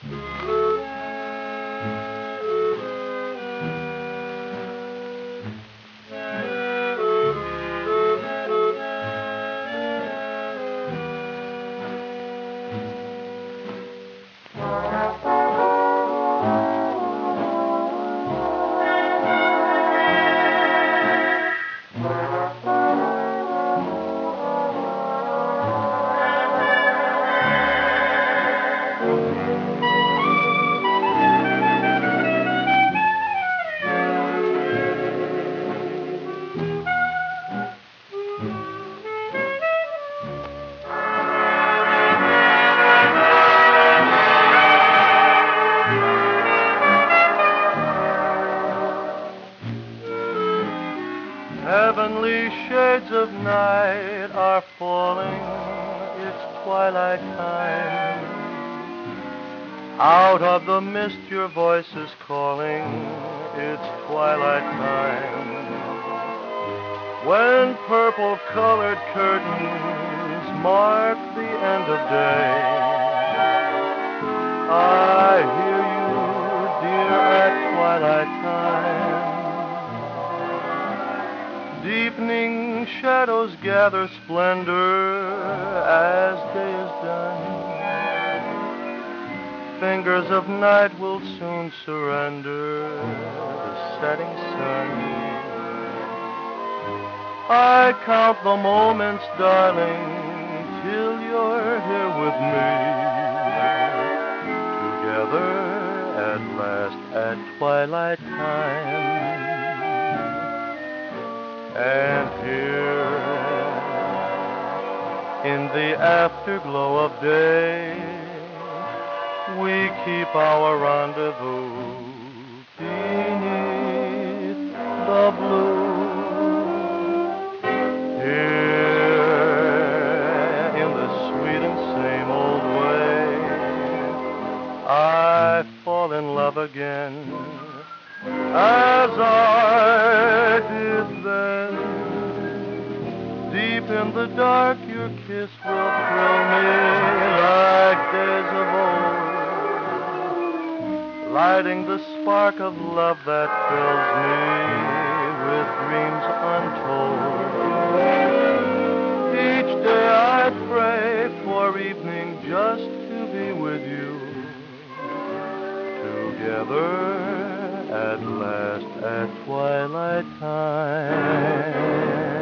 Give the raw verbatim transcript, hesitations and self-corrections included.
Heavenly shades of night are falling, it's twilight time. Out of the mist your voice is calling, it's twilight time. When purple-colored curtains mark the end of day, I hear you, dear, at twilight time. Deepening shadows gather splendor as day is done. Fingers of night will soon surrender the setting sun. I count the moments, darling, till you're here with me. Together at last at twilight time. And here, in the afterglow of day, we keep our rendezvous beneath the blue. Here, in the sweet and same old way, I fall in love again, as I did then. Deep in the dark, your kiss will thrill me like days of old, lighting the spark of love that fills me with dreams untold. Each day I pray for evening just to be with you, together at last at twilight time.